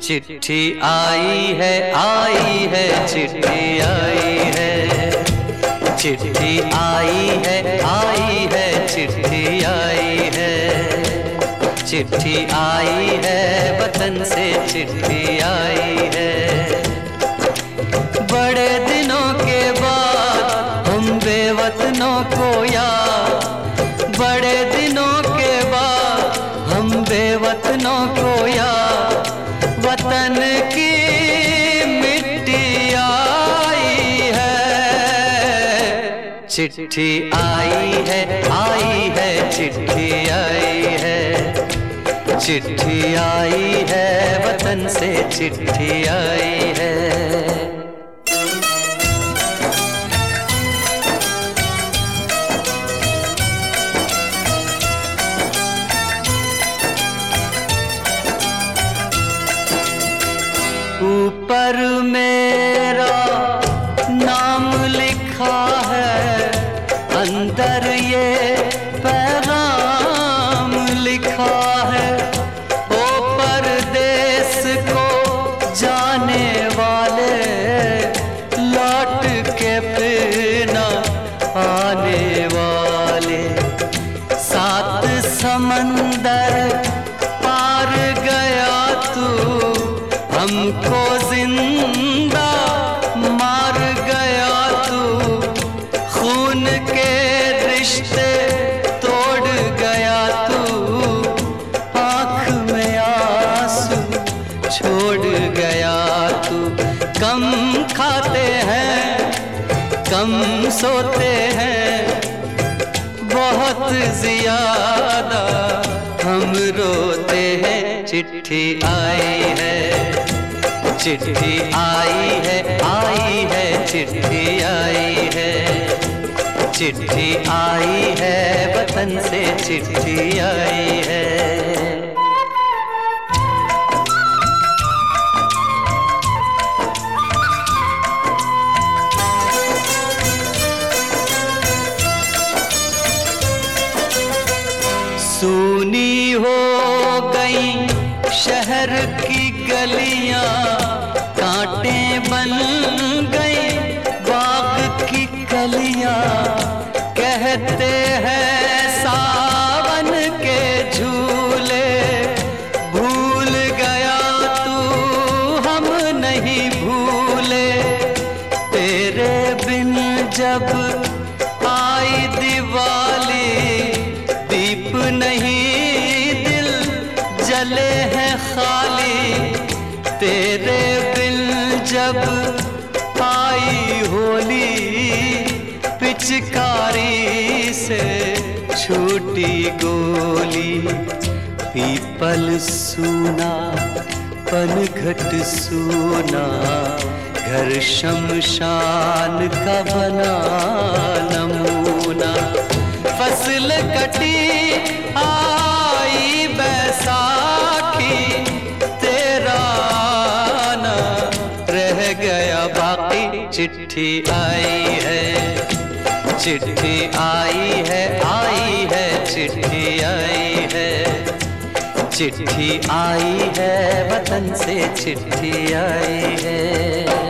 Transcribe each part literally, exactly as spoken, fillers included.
चिट्ठी आई है, आई है, चिट्ठी आई है, चिट्ठी आई है, आई है, चिट्ठी आई है, चिट्ठी आई है, वतन से चिट्ठी आई है। बड़े दिनों के बाद हम बेवतनों को याद, बड़े दिनों के बाद हम बेवतनों को याद, वतन की मिट्टी आई है। चिट्ठी आई है, आई है, चिट्ठी आई है, चिट्ठी आई है, वतन से चिट्ठी आई है। ऊपर मेरा नाम लिखा है, अंदर ये पैगाम लिखा है। ओ परदेस को जाने वाले, लौट के फिर न आने वाले, सात समंदर पार गया तू, हमको जिंदा मार गया तू, खून के रिश्ते तोड़ गया तू, आँख में आंसू छोड़ गया तू। कम खाते हैं, कम सोते हैं, बहुत ज्यादा हम रोते हैं। चिट्ठी आई है, चिट्ठी आई है, आई है, चिट्ठी आई है, चिट्ठी आई है, वतन से चिट्ठी आई है। सूनी हो गई शहर की गलियां, कांटे बन गई बाग की कलियां, कहते हैं सावन के झूले, भूल गया तू हम नहीं भूले। तेरे बिन जब आई दिवाली, दीप नहीं दिल जले हैं खाली, तेरे बिन जब आई होली, पिचकारी से छूटी गोली। पीपल सूना, पनघट सूना, घर शमशान का बना नमूना। फसल कटी आई बैसाखी, तेरा ना रह गया बाकी। चिट्ठी आई है, चिट्ठी आई है, आई है, चिट्ठी आई है, चिट्ठी आई है, वतन से चिट्ठी आई है।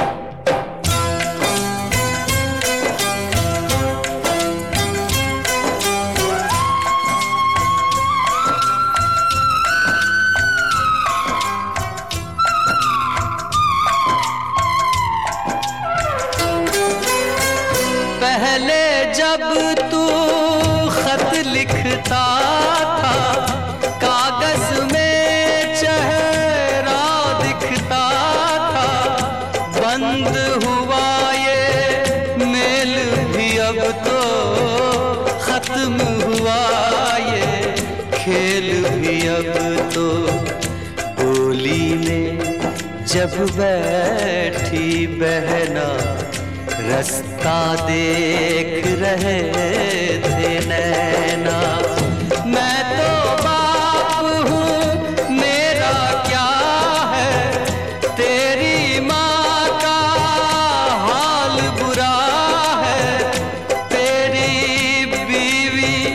पहले जब तू खत लिखता था, कागज में चेहरा दिखता था, बंद हुआ ये मेल भी अब तो, खत्म हुआ ये खेल भी अब तो। बोली में जब बैठी बहना, रास्ता देख रहे थे नैना। मैं तो बाप हूँ, मेरा क्या है, तेरी माँ का हाल बुरा है, तेरी बीवी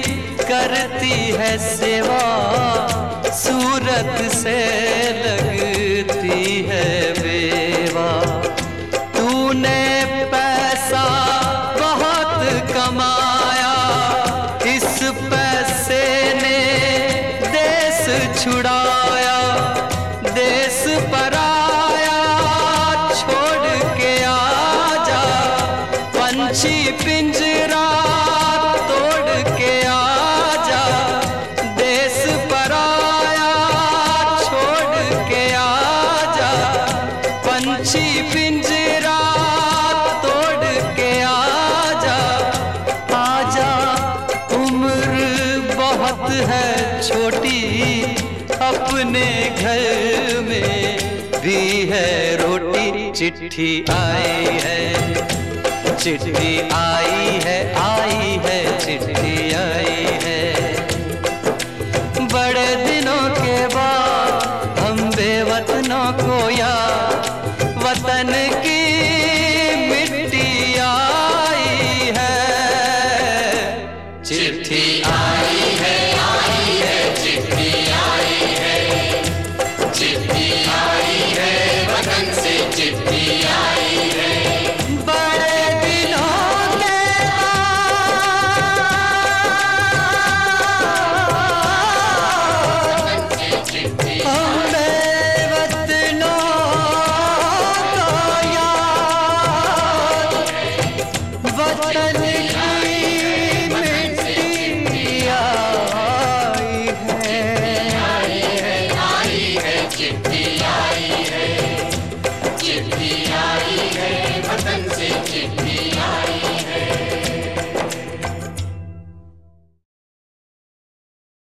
करती है सेवा, सूरत से लगती पिंजरा तोड़ के आजा, आजा, उम्र बहुत है छोटी, अपने घर में भी है रोटी। चिट्ठी आई है, चिट्ठी आई है, आई है, चिट्ठी आई है। बड़े दिनों के बाद हम बेवतनों को याद, वतन की मिट्टी आई है। चिट्ठी आई है, आई है, चिट्ठी आई है, चिट्ठी आई है, वतन से चिट्ठी आई है। बड़े दिनों के हम बेवतनों को याद, वतन की मिट्टी आई है। आई है, चिट्ठी आई है, चिट्ठी आई है, वतन से चिट्ठी